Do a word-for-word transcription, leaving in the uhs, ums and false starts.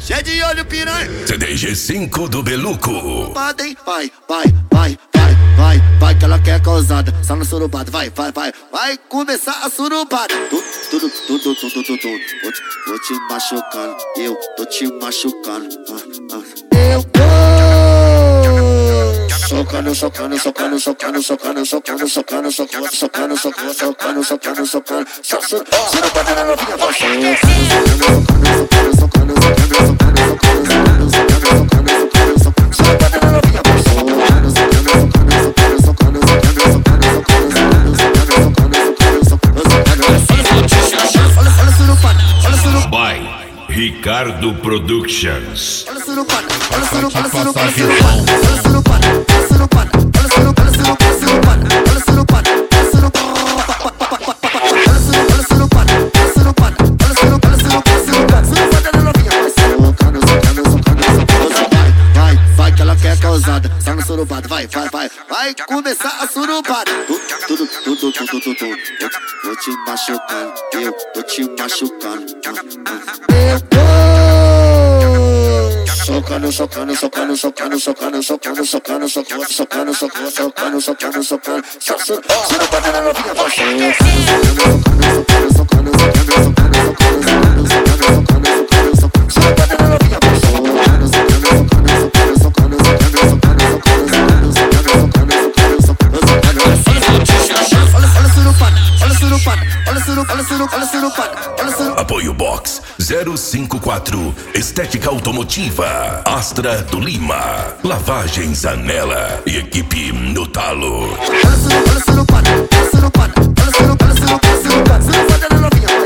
Cê de olho, piranha. C D G cinco do Beluco. Vai, vai, vai, vai, vai, vai, vai, que ela quer causada. Só no surubado, vai, vai, vai. Vai começar a surubada. Tudo, tudo, tudo, tudo, tudo, tudo. Vou te, vou te machucando, eu tô te machucando. Ah, ah. Eu tô socando, socando, socando, socando, socando, socando, socando, socando, socando, socando, socando, socando, socando. Só surubada na novinha, vai. Socando, socando, socando, socando, socando, socando, socando, socando, socando, socando, surubada na novinha, vai. Socando, socando, socando, socando, socando, socando, socando, socando, socando, socando, socando. Olha a surubada, olha a surubada. By Ricardo Productions. Olha a surubada, olha a surubada, olha a surubada, olha a surubada, olha a surubada, olha a surubada, olha a surubada, olha a surubada, olha a surubada. Só no surubado, vai, vai, vai. Vai começar a surubada. Tudo, tudo, tudo, tudo, tudo, tudo. Vou te machucando, eu tô te machucando. Eu tô socando, socando, socando, socando, socando, socando, socando, socando, socando, socando, socando, socando, socando. Só surubada na novinha, vai. Socando, socando, socando, socando, socando, socando, socando, socando, socando, socando, surubada na novinha, vai. Socando, socando, socando, socando, socando, socando. Apoio Box zero cinco quatro, Estética Automotiva, Astra do Lima, Lavagens Anela e equipe no talo. Olha a surubada, olha a surubada, olha a surubada, olha a surubada, olha a surubada na novinha.